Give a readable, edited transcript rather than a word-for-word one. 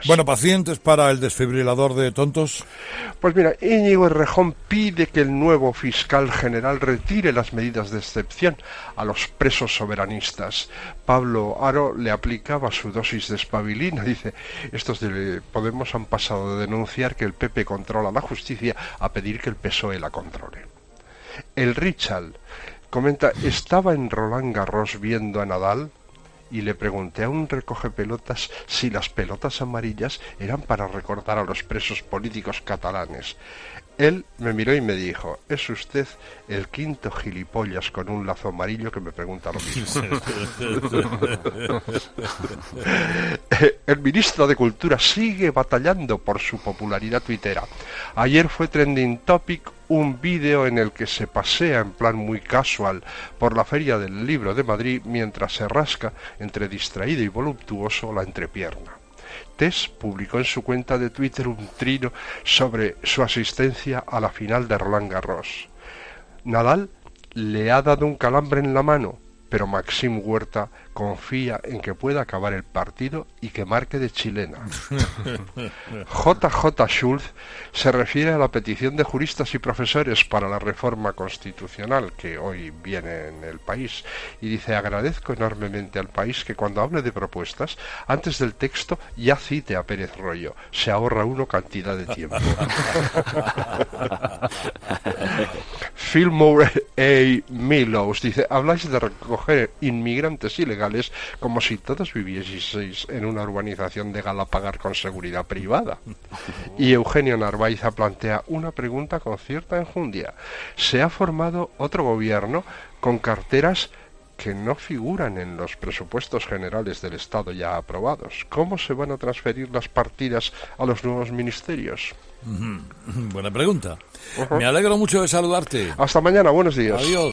Bueno, pacientes para el desfibrilador de tontos. Pues mira, Íñigo Errejón pide que el nuevo fiscal general retire las medidas de excepción a los presos soberanistas. Pablo Haro le aplicaba su dosis de espabilina. Dice, estos de Podemos han pasado de denunciar que el PP controla la justicia a pedir que el PSOE la controle. El Richard comenta, estaba en Roland Garros viendo a Nadal y le pregunté a un recogepelotas si las pelotas amarillas eran para recordar a los presos políticos catalanes. Él me miró y me dijo, es usted el quinto gilipollas con un lazo amarillo que me pregunta lo mismo. El ministro de Cultura sigue batallando por su popularidad tuitera. Ayer fue trending topic un vídeo en el que se pasea en plan muy casual por la Feria del Libro de Madrid mientras se rasca, entre distraído y voluptuoso, la entrepierna. Tess publicó en su cuenta de Twitter un trino sobre su asistencia a la final de Roland Garros. Nadal le ha dado un calambre en la mano, pero Maxim Huerta confía en que pueda acabar el partido y que marque de chilena. JJ Schulz se refiere a la petición de juristas y profesores para la reforma constitucional que hoy viene en el país y dice, agradezco enormemente al país que cuando hable de propuestas, antes del texto ya cite a Pérez Royo. Se ahorra uno cantidad de tiempo. Fillmore A. Millows dice, habláis de recoger inmigrantes ilegales como si todos vivieseis en una urbanización de Galapagar con seguridad privada. Y Eugenio Narváez plantea una pregunta con cierta enjundia. ¿Se ha formado otro gobierno con carteras que no figuran en los presupuestos generales del Estado ya aprobados? ¿Cómo se van a transferir las partidas a los nuevos ministerios? Buena pregunta. Me alegro mucho de saludarte. Hasta mañana, buenos días. Adiós.